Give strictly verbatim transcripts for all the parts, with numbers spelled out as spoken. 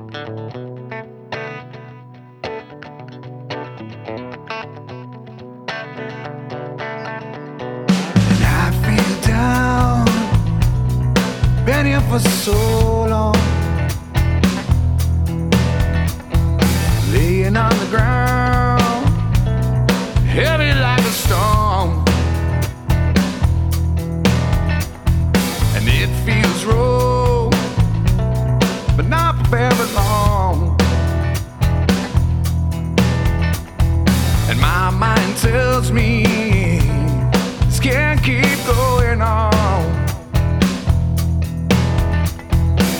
And I feel down, been here for so long, laying on the ground, heavy like a stone. And it feels wrong, but not for very long. And my mind tells me this can't keep going on.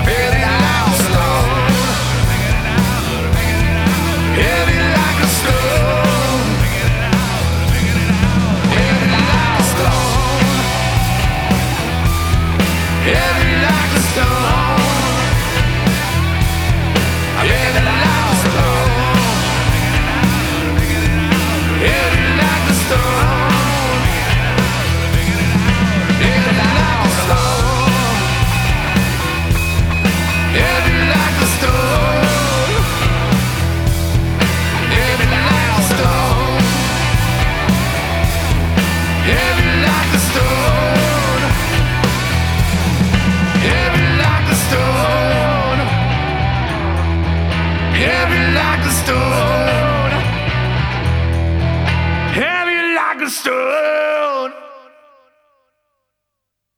heavy like a stone, heavy like a stone, heavy like a stone, heavy like a stone, heavy like a stone, heavy like a stone, heavy like a stone, heavy like a stone, heavy like a stone, heavy like a stone, heavy like a stone, heavy like a stone, heavy like a stone.